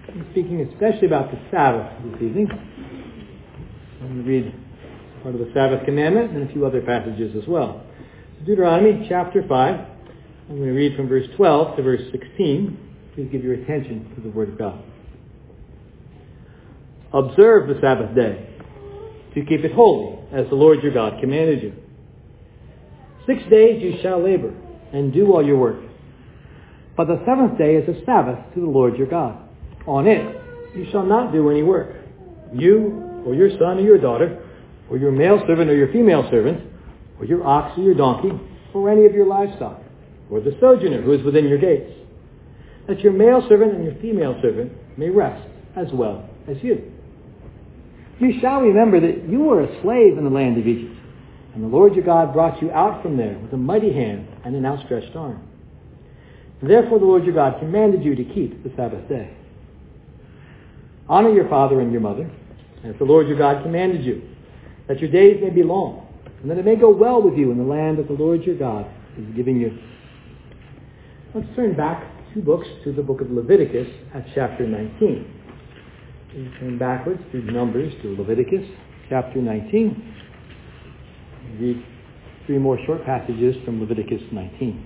I'm speaking especially about the Sabbath this evening. I'm going to read part of the Sabbath commandment and a few other passages as well. So Deuteronomy chapter 5. I'm going to read from verse 12 to verse 16. Please give your attention to the Word of God. Observe the Sabbath day to keep it holy, as the Lord your God commanded you. 6 days you shall labor and do all your work. But the seventh day is a Sabbath to the Lord your God. On it you shall not do any work, you or your son or your daughter, or your male servant or your female servant, or your ox or your donkey, or any of your livestock, or the sojourner who is within your gates, that your male servant and your female servant may rest as well as you. You shall remember that you were a slave in the land of Egypt, and the Lord your God brought you out from there with a mighty hand and an outstretched arm. Therefore the Lord your God commanded you to keep the Sabbath day. Honor your father and your mother, as the Lord your God commanded you, that your days may be long, and that it may go well with you in the land that the Lord your God is giving you. Let's turn back 2 books to the book of Leviticus at chapter 19. We turn backwards through Numbers to Leviticus chapter 19. Read 3 more short passages from Leviticus 19.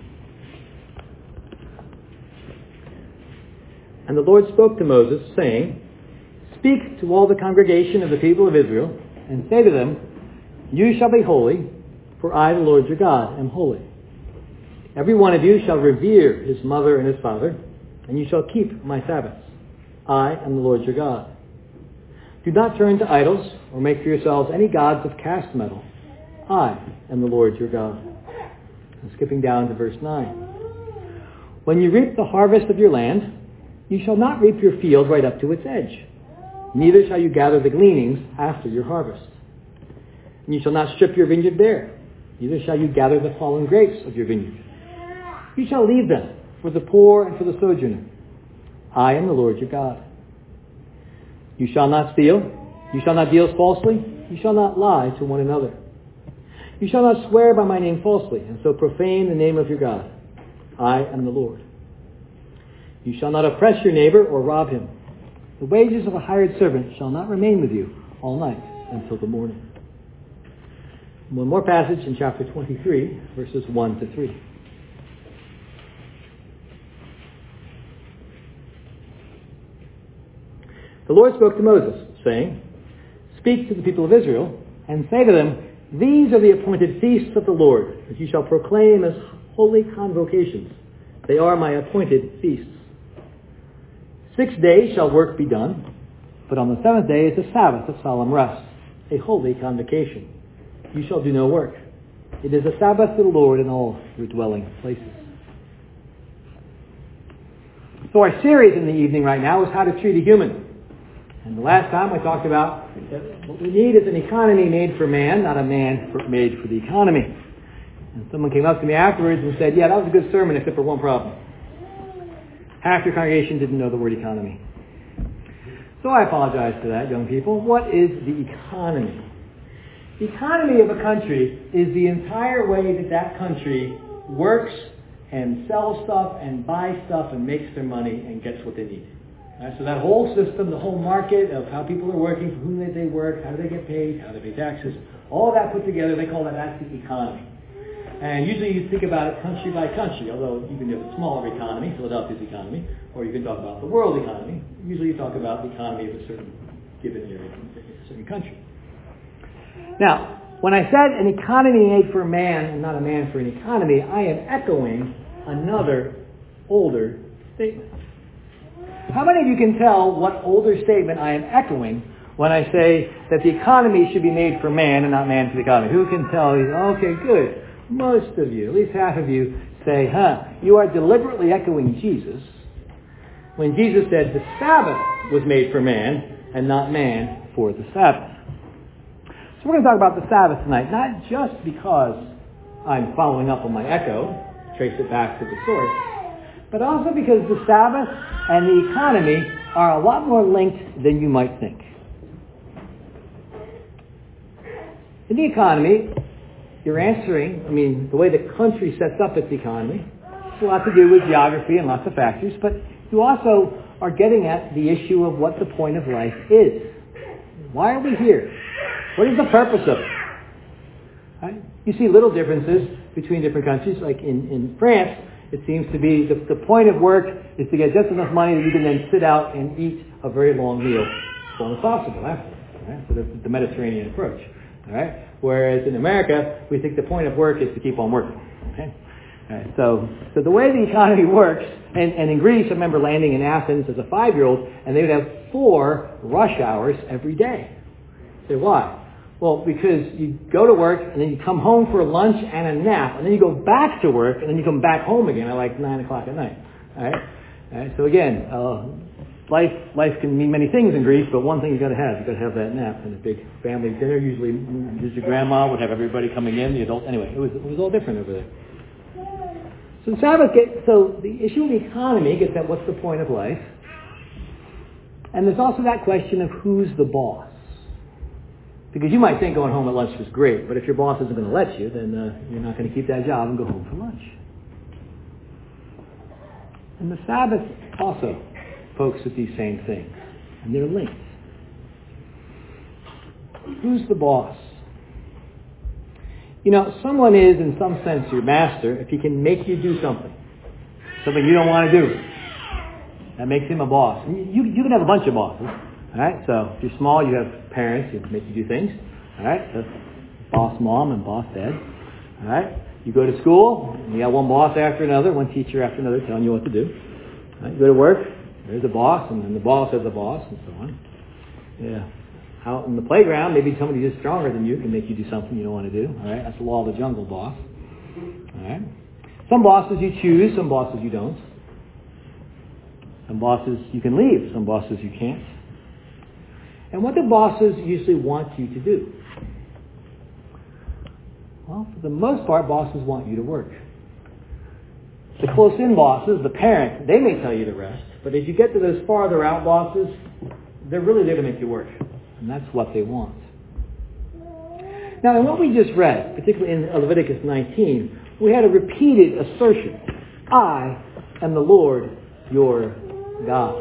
And the Lord spoke to Moses, saying, Speak to all the congregation of the people of Israel, and say to them, You shall be holy, for I, the Lord your God, am holy. Every one of you shall revere his mother and his father, and you shall keep my Sabbaths. I am the Lord your God. Do not turn to idols, or make for yourselves any gods of cast metal. I am the Lord your God. And skipping down to verse 9. When you reap the harvest of your land, you shall not reap your field right up to its edge. Neither shall you gather the gleanings after your harvest. And you shall not strip your vineyard bare. Neither shall you gather the fallen grapes of your vineyard. You shall leave them for the poor and for the sojourner. I am the Lord your God. You shall not steal. You shall not deal falsely. You shall not lie to one another. You shall not swear by my name falsely, and so profane the name of your God. I am the Lord. You shall not oppress your neighbor or rob him. The wages of a hired servant shall not remain with you all night until the morning. One more passage in chapter 23, verses 1 to 3. The Lord spoke to Moses, saying, Speak to the people of Israel, and say to them, These are the appointed feasts of the Lord, that you shall proclaim as holy convocations. They are my appointed feasts. 6 days shall work be done, but on the seventh day is a Sabbath of solemn rest, a holy convocation. You shall do no work. It is a Sabbath to the Lord in all your dwelling places. So our series in the evening right now is how to treat a human. And the last time I talked about that what we need is an economy made for man, not a man made for the economy. And someone came up to me afterwards and said, yeah, that was a good sermon except for one problem. Half your congregation didn't know the word economy. So I apologize for that, young people. What is the economy? The economy of a country is the entire way that that country works and sells stuff and buys stuff and makes their money and gets what they need. Right, so that whole system, the whole market of how people are working, for whom they work, how do they get paid, how do they pay taxes, all that put together, they call that's the economy. And usually you think about it country by country, although you can have a smaller economy, Philadelphia's economy, or you can talk about the world economy. Usually you talk about the economy of a certain given area, a certain country. Now, when I said an economy made for a man and not a man for an economy, I am echoing another older statement. How many of you can tell what older statement I am echoing when I say that the economy should be made for man and not man for the economy? Who can tell? Okay, good. Most of you, at least half of you, say, you are deliberately echoing Jesus when Jesus said the Sabbath was made for man and not man for the Sabbath. So we're going to talk about the Sabbath tonight, not just because I'm following up on my echo, trace it back to the source, but also because the Sabbath and the economy are a lot more linked than you might think. In the economy, you're answering, the way the country sets up its economy, it's a lot to do with geography and lots of factors, but you also are getting at the issue of what the point of life is. Why are we here? What is the purpose of it? Right? You see little differences between different countries. Like in France, it seems to be the point of work is to get just enough money that you can then sit out and eat a very long meal as long as possible after. Right? So that's the Mediterranean approach. All right? Whereas in America, we think the point of work is to keep on working. Okay? All right, so the way the economy works, and in Greece, I remember landing in Athens as a 5-year-old, and they would have 4 rush hours every day. Say, why? Well, because you go to work, and then you come home for lunch and a nap, and then you go back to work, and then you come back home again at like 9 o'clock at night. All right? All right, so again, life can mean many things in Greece, but one thing you've got to have. You've got to have that nap and a big family dinner. Usually grandma would have everybody coming in, the adults. Anyway, it was all different over there. So the issue of the economy gets at what's the point of life. And there's also that question of who's the boss. Because you might think going home at lunch was great, but if your boss isn't going to let you, then you're not going to keep that job and go home for lunch. And the Sabbath also pokes at these same things, and they're linked. Who's the boss? You know, someone is, in some sense, your master if he can make you do something you don't want to do. That makes him a boss. You can have a bunch of bosses. All right? So if you're small, you have parents who make you do things. All right? So boss mom and boss dad. All right? You go to school, and you got one boss after another, one teacher after another telling you what to do. All right? You go to work, there's a boss, and then the boss has a boss, and so on. Yeah. Out in the playground, maybe somebody who's stronger than you can make you do something you don't want to do. All right? That's the law of the jungle, boss. All right? Some bosses you choose, some bosses you don't. Some bosses you can leave, some bosses you can't. And what do bosses usually want you to do? Well, for the most part, bosses want you to work. The close-in bosses, the parents, they may tell you to rest, but as you get to those farther out bosses, they're really there to make you work. And that's what they want. Now, in what we just read, particularly in Leviticus 19, we had a repeated assertion. I am the Lord your God.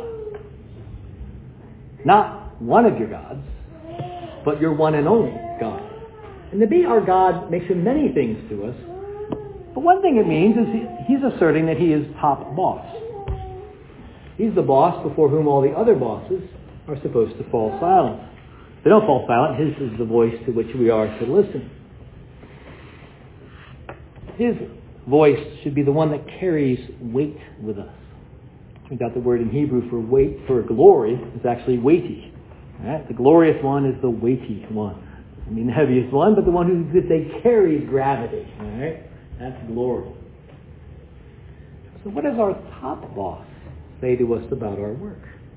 Not one of your gods, but your one and only God. And to be our God makes him many things to us. But one thing it means is he's asserting that he is top boss. He's the boss before whom all the other bosses are supposed to fall silent. They don't fall silent. His is the voice to which we are to listen. His voice should be the one that carries weight with us. Turns out the word in Hebrew for weight, for glory, is actually weighty. Right? The glorious one is the weighty one. I mean the heaviest one, but the one who carries gravity. All right? That's glory. So what does our top boss say to us about our work?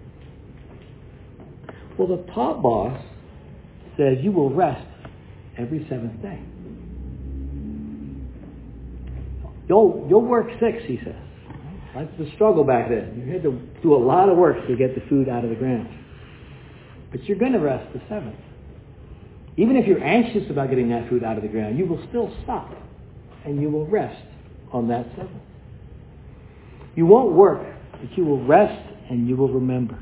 Well, the top boss says you will rest every seventh day. You'll work 6, he says. That's the struggle back then. You had to do a lot of work to get the food out of the ground. But you're going to rest the 7th. Even if you're anxious about getting that food out of the ground, you will still stop and you will rest on that 7th. You won't work, but you will rest and you will remember.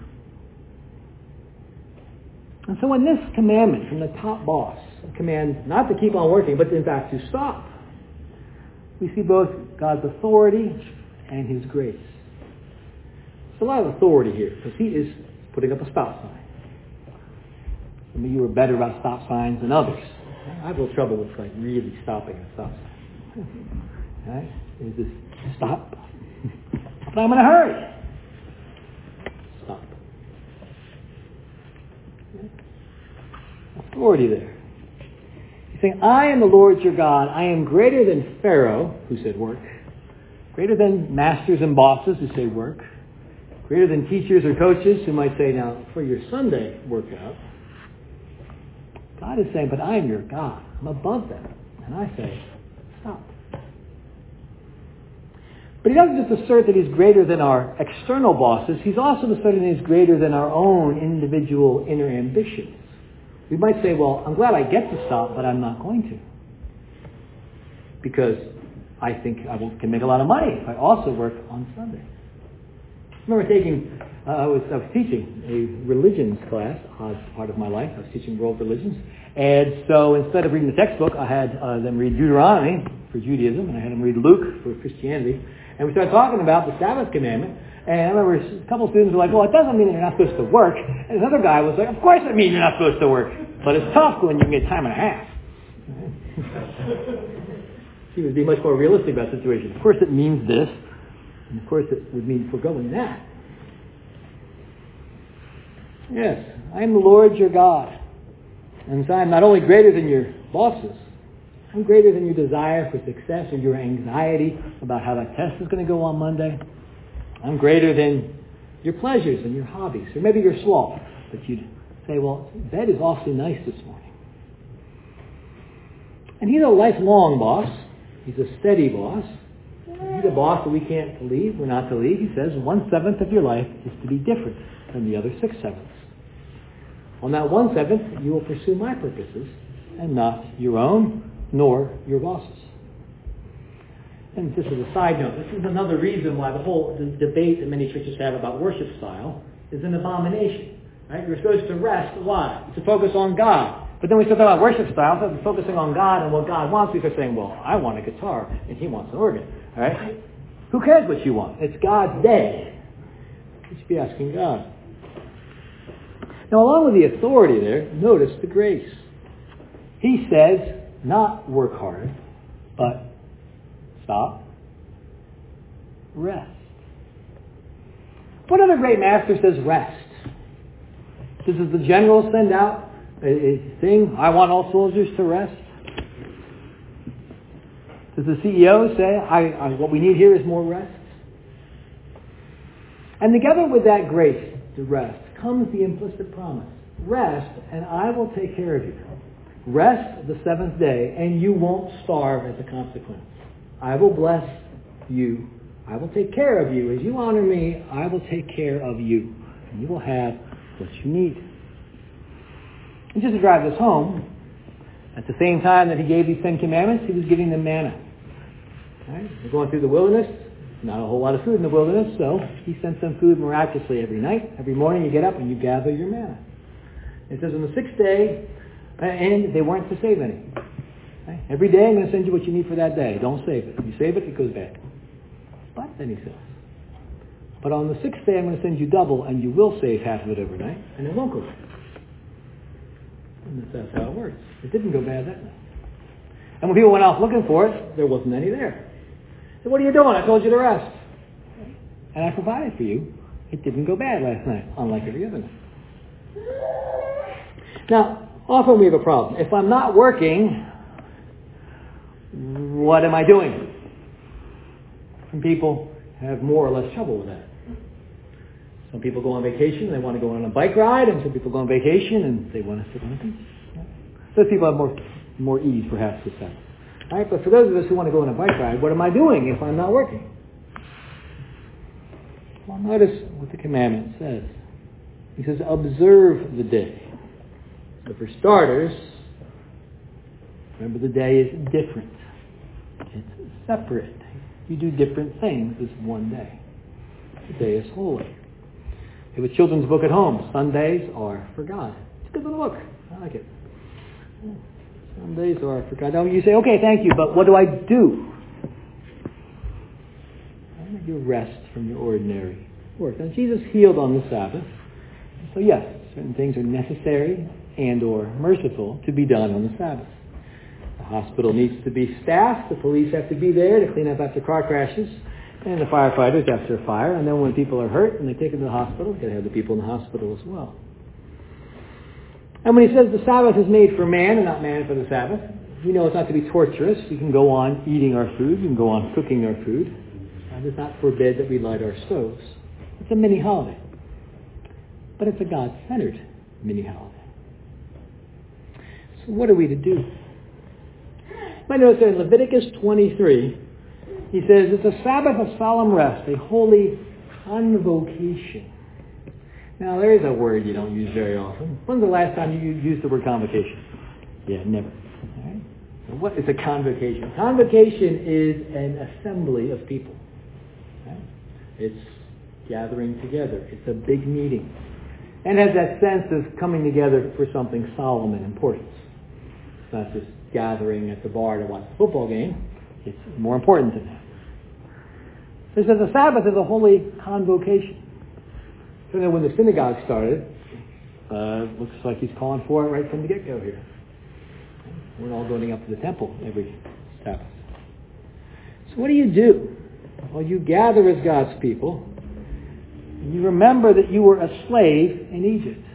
And so in this commandment from the top boss, a command not to keep on working, but in fact to stop, we see both God's authority and his grace. There's a lot of authority here, because he is putting up a stop sign. Some of you are better about stop signs than others. I have a little trouble with really stopping a stop sign. Right? Is this stop? But I'm in a hurry. Stop. Authority there. He's saying, I am the Lord your God. I am greater than Pharaoh, who said work. Greater than masters and bosses who say work. Greater than teachers or coaches who might say, now, for your Sunday workout. God is saying, but I am your God. I'm above that. And I say, stop. But he doesn't just assert that he's greater than our external bosses. He's also asserting that he's greater than our own individual inner ambitions. We might say, well, I'm glad I get to stop, but I'm not going to. Because I think I can make a lot of money if I also work on Sunday. I remember taking I was teaching a religions class, part of my life. I was teaching world religions. And so instead of reading the textbook, I had them read Deuteronomy for Judaism, and I had them read Luke for Christianity. And we started talking about the Sabbath commandment. And I remember a couple of students were like, well, it doesn't mean that you're not supposed to work. And another guy was like, of course it means you're not supposed to work. But it's tough when you get time and a half. He would be much more realistic about the situation. Of course it means this. And of course it would mean foregoing that. Yes, I am the Lord your God. And so I'm not only greater than your bosses, I'm greater than your desire for success or your anxiety about how that test is going to go on Monday. I'm greater than your pleasures and your hobbies, or maybe your sloth. But you'd say, well, bed is awfully nice this morning. And he's a lifelong boss. He's a steady boss. He's a boss that we can't leave. We're not to leave. He says 1/7 of your life is to be different than the other 6/7. On that 1/7, you will pursue my purposes and not your own, nor your boss's. And just as a side note, this is another reason why the whole debate that many churches have about worship style is an abomination. Right? You're supposed to rest. Why? To focus on God. But then we start talking about worship style, so we're focusing on God and what God wants. We start saying, well, I want a guitar, and he wants an organ. All right? Who cares what you want? It's God's day. You should be asking God. Now, along with the authority there, notice the grace. He says, not work hard, but stop, rest. What other great master says rest? Does the general send out a thing, I want all soldiers to rest? Does the CEO say, what we need here is more rest? And together with that grace to rest comes the implicit promise. Rest, and I will take care of you. Rest the 7th day, and you won't starve as a consequence. I will bless you. I will take care of you. As you honor me, I will take care of you. And you will have what you need. And just to drive this home, at the same time that he gave these 10 commandments, he was giving them manna. Right? They're going through the wilderness. Not a whole lot of food in the wilderness, so he sent them food miraculously every night. Every morning you get up and you gather your manna. It says on the 6th day, and they weren't to save any. Okay? Every day I'm going to send you what you need for that day. Don't save it. If you save it, it goes bad. But then he says, but on the 6th day I'm going to send you double, and you will save half of it overnight, and it won't go bad. And that's how it works. It didn't go bad that night. And when people went off looking for it, there wasn't any there. So what are you doing? I told you to rest. And I provided for you. It didn't go bad last night, unlike every other night. Now, often we have a problem. If I'm not working, what am I doing? Some people have more or less trouble with that. Some people go on vacation, they want to go on a bike ride, and some people go on vacation and they want to sit on the beach. Those people have more ease, perhaps, with that. All right, but for those of us who want to go on a bike ride, what am I doing if I'm not working? Well, notice what the commandment says. He says, observe the day. So for starters, remember the day is different. It's separate. You do different things this one day. The day is holy. We have a children's book at home. Sundays are for God. It's a good little book. I like it. Sundays are for God. Now you say, okay, thank you, but what do I do? You rest from your ordinary work. Now Jesus healed on the Sabbath. So yes, certain things are necessary and or merciful to be done on the Sabbath. The hospital needs to be staffed. The police have to be there to clean up after car crashes. And the firefighters after a fire. And then when people are hurt and they take them to the hospital, they've got to have the people in the hospital as well. And when he says the Sabbath is made for man and not man for the Sabbath, we know it's not to be torturous. We can go on eating our food. We can go on cooking our food. God does not forbid that we light our stoves. It's a mini holiday. But it's a God-centered mini holiday. So what are we to do? You might notice that in Leviticus 23, he says it's a Sabbath of solemn rest, a holy convocation. Now, there is a word you don't use very often. When's the last time you used the word convocation? Yeah, never. All right? So what is a convocation? Convocation is an assembly of people. Right? It's gathering together. It's a big meeting. And has that sense of coming together for something solemn and important. It's not just gathering at the bar to watch a football game. It's more important than that. So he says the Sabbath is a holy convocation. So then when the synagogue started, looks like he's calling for it right from the get-go here. We're all going up to the temple every Sabbath. So what do? Well, you gather as God's people, and you remember that you were a slave in Egypt.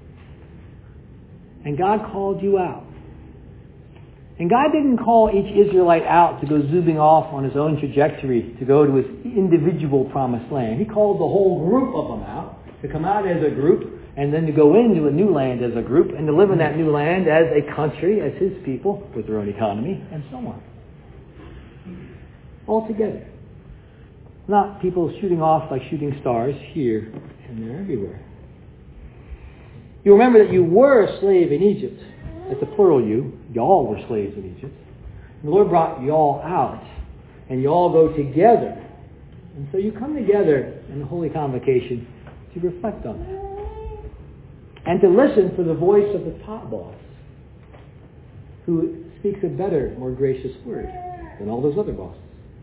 And God called you out. And God didn't call each Israelite out to go zooming off on his own trajectory to go to his individual promised land. He called the whole group of them out to come out as a group and then to go into a new land as a group and to live in that new land as a country, as his people, with their own economy, and so on. All together. Not people shooting off like shooting stars here and there, everywhere. You remember that you were a slave in Egypt. That's a plural you. Y'all were slaves in Egypt. And the Lord brought y'all out. And y'all go together. And so you come together in the Holy Convocation to reflect on that. And to listen for the voice of the top boss, who speaks a better, more gracious word than all those other bosses.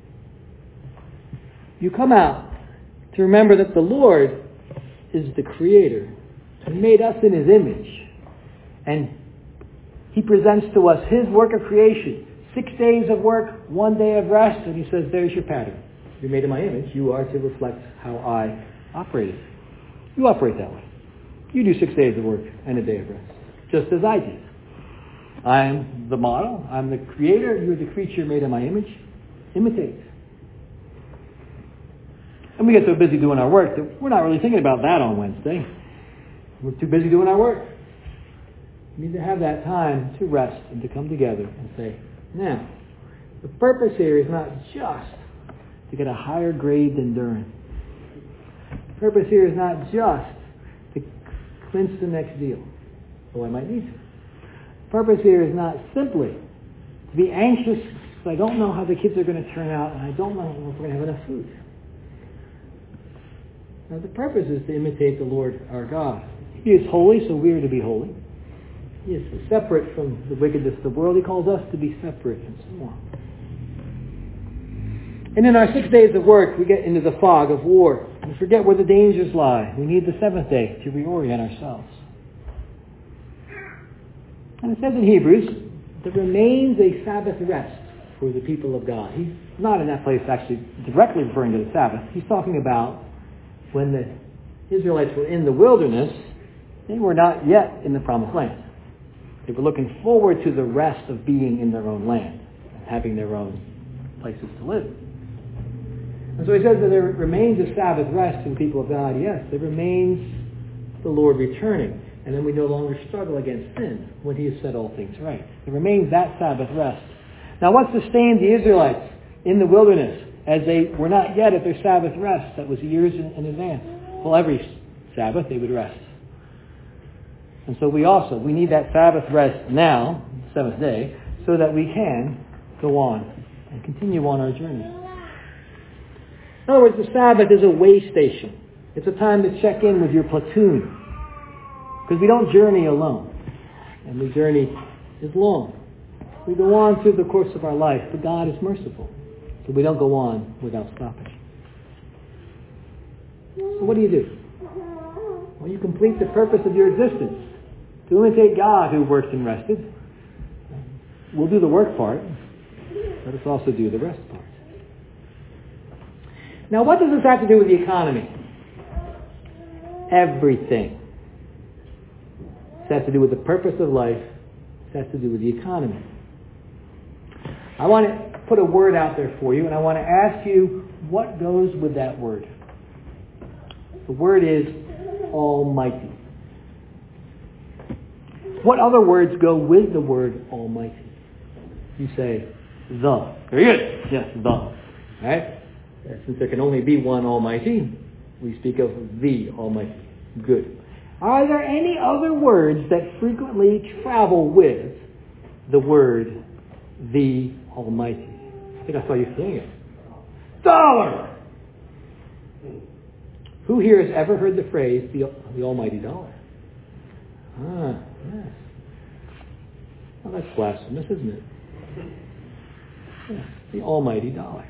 You come out to remember that the Lord is the Creator who made us in His image. And He presents to us His work of creation. 6 days of work, 1 day of rest, and He says, there's your pattern. You're made in my image. You are to reflect how I operated. You operate that way. You do 6 days of work and a day of rest, just as I did. I'm the model. I'm the creator. You're the creature made in my image. Imitate. And we get so busy doing our work that we're not really thinking about that on Wednesday. We're too busy doing our work. We need to have that time to rest and to come together and say, now, the purpose here is not just to get a higher grade than Durin. The purpose here is not just to clinch the next deal, though I might need to. The purpose here is not simply to be anxious because I don't know how the kids are going to turn out and I don't know if we're going to have enough food. Now, the purpose is to imitate the Lord our God. He is holy, so we are to be holy. He is separate from the wickedness of the world. He calls us to be separate and so on. And in our 6 days of work, we get into the fog of war. We forget where the dangers lie. We need the seventh day to reorient ourselves. And it says in Hebrews, there remains a Sabbath rest for the people of God. He's not in that place actually directly referring to the Sabbath. He's talking about when the Israelites were in the wilderness, they were not yet in the promised land. They were looking forward to the rest of being in their own land and having their own places to live. And so he says that there remains a Sabbath rest in the people of God. Yes, there remains the Lord returning. And then we no longer struggle against sin when He has set all things right. There remains that Sabbath rest. Now what sustained the Israelites in the wilderness as they were not yet at their Sabbath rest? That was years in advance. Well, every Sabbath they would rest. And so we need that Sabbath rest now, the seventh day, so that we can go on and continue on our journey. In other words, the Sabbath is a way station. It's a time to check in with your platoon. Because we don't journey alone. And the journey is long. We go on through the course of our life, but God is merciful. So we don't go on without stopping. So what do? Well, you complete the purpose of your existence. To imitate God who worked and rested. We'll do the work part. Let us also do the rest part. Now, what does this have to do with the economy? Everything. It has to do with the purpose of life. It has to do with the economy. I want to put a word out there for you, and I want to ask you what goes with that word. The word is Almighty. What other words go with the word Almighty? You say, the. Very good. Yes, the. Right? Since there can only be one Almighty, we speak of the Almighty. Good. Are there any other words that frequently travel with the word the Almighty? I think I saw you saying it. Dollar! Who here has ever heard the phrase, the almighty dollar? Ah, yes. Well, that's blasphemous, isn't it? Yes, the almighty dollar.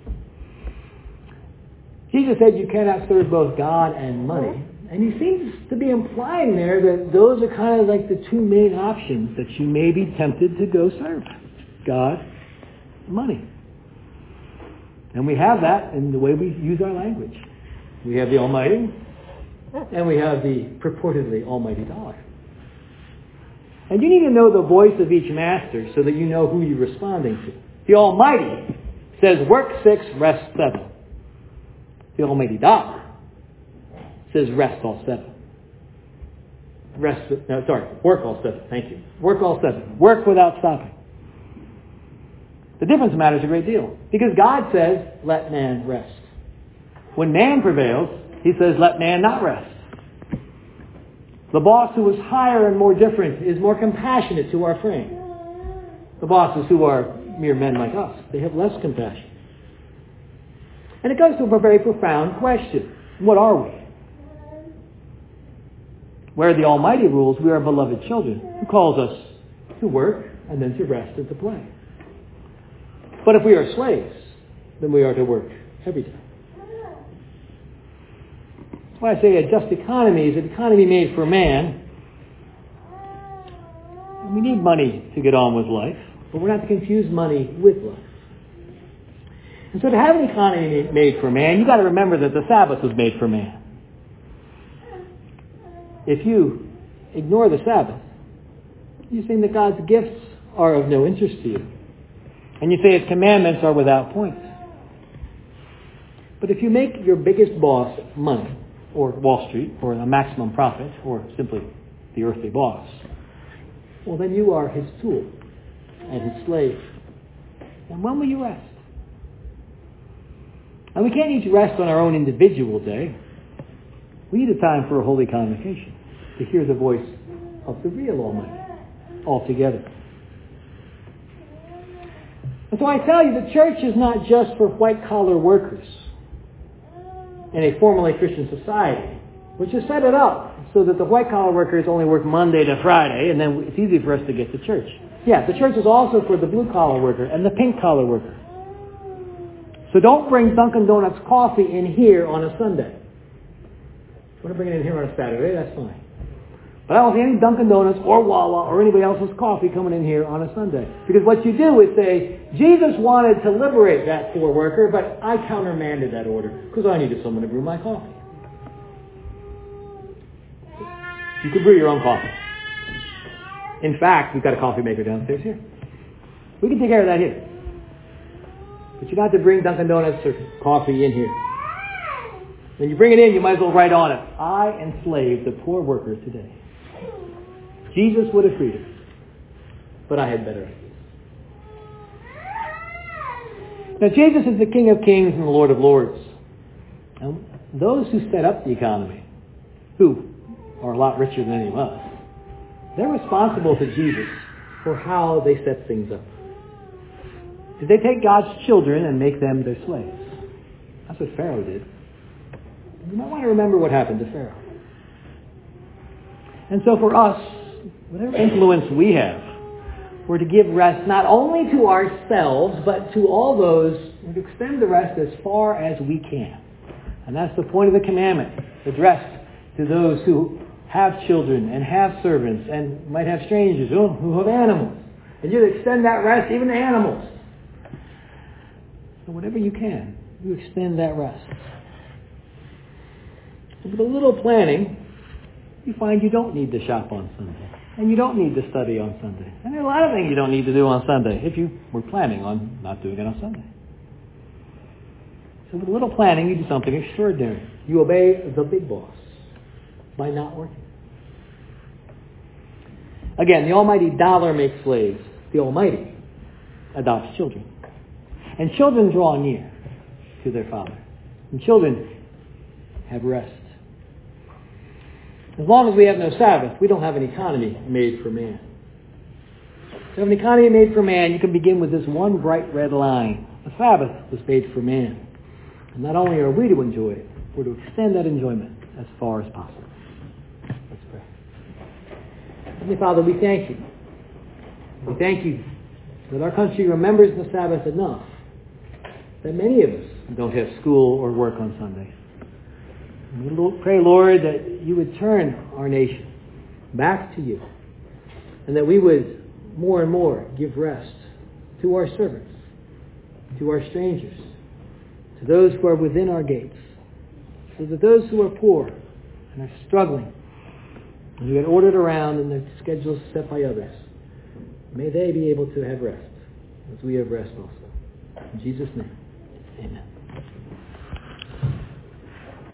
Jesus said you cannot serve both God and money. And he seems to be implying there that those are kind of like the two main options that you may be tempted to go serve. God, money. And we have that in the way we use our language. We have the almighty, and we have the purportedly almighty dollar. And you need to know the voice of each master so that you know who you're responding to. The almighty says, work 6, rest 7. The almighty dollar says, rest all 7. Work all 7. Thank you. Work all 7. Work without stopping. The difference matters a great deal. Because God says, let man rest. When man prevails, he says, let man not rest. The boss who is higher and more different is more compassionate to our frame. The bosses who are mere men like us, they have less compassion. And it goes to a very profound question. What are we? Where the Almighty rules, we are beloved children, who calls us to work and then to rest and to play. But if we are slaves, then we are to work every day. That's why I say a just economy is an economy made for man. And we need money to get on with life, but we're not to confuse money with life. And so to have an economy made for man, you've got to remember that the Sabbath was made for man. If you ignore the Sabbath, you say that God's gifts are of no interest to you. And you say His commandments are without point. But if you make your biggest boss money, or Wall Street, or a maximum profit, or simply the earthly boss, well then you are His tool and His slave. And when will you rest? And we can't each rest on our own individual day. We need a time for a holy convocation to hear the voice of the real Almighty altogether. And so I tell you, the church is not just for white-collar workers in a formerly Christian society, which has set it up so that the white-collar workers only work Monday to Friday, and then it's easy for us to get to church. Yeah, the church is also for the blue-collar worker and the pink-collar worker. So don't bring Dunkin' Donuts coffee in here on a Sunday. If you want to bring it in here on a Saturday, that's fine. But I don't see any Dunkin' Donuts or Wawa or anybody else's coffee coming in here on a Sunday. Because what you do is say, Jesus wanted to liberate that poor worker, but I countermanded that order because I needed someone to brew my coffee. You can brew your own coffee. In fact, we've got a coffee maker downstairs here. We can take care of that here. But you don't have to bring Dunkin' Donuts or coffee in here. When you bring it in, you might as well write on it, I enslaved the poor worker today. Jesus would have freed him, but I had better ideas. Now, Jesus is the King of Kings and the Lord of Lords. And those who set up the economy, who are a lot richer than any of us, they're responsible to Jesus for how they set things up. Did they take God's children and make them their slaves? That's what Pharaoh did. You might want to remember what happened to Pharaoh. And so for us, whatever influence we have, we're to give rest not only to ourselves, but to all those, we're to extend the rest as far as we can. And that's the point of the commandment, addressed to those who have children and have servants and might have strangers who have animals. And you extend that rest even to animals. So whatever you can, you extend that rest. With a little planning, you find you don't need to shop on Sunday. And you don't need to study on Sunday. And there are a lot of things you don't need to do on Sunday if you were planning on not doing it on Sunday. So with a little planning, you do something extraordinary. You obey the big boss by not working. Again, the almighty dollar makes slaves. The Almighty adopts children. And children draw near to their Father. And children have rest. As long as we have no Sabbath, we don't have an economy made for man. To have an economy made for man, you can begin with this one bright red line. The Sabbath was made for man. And not only are we to enjoy it, we're to extend that enjoyment as far as possible. Let's pray. Heavenly Father, we thank you. We thank you that our country remembers the Sabbath enough that many of us don't have school or work on Sundays. And we pray, Lord, that you would turn our nation back to you, and that we would more and more give rest to our servants, to our strangers, to those who are within our gates, so that those who are poor and are struggling, and who get ordered around in their schedules set by others, may they be able to have rest, as we have rest also. In Jesus' name, amen.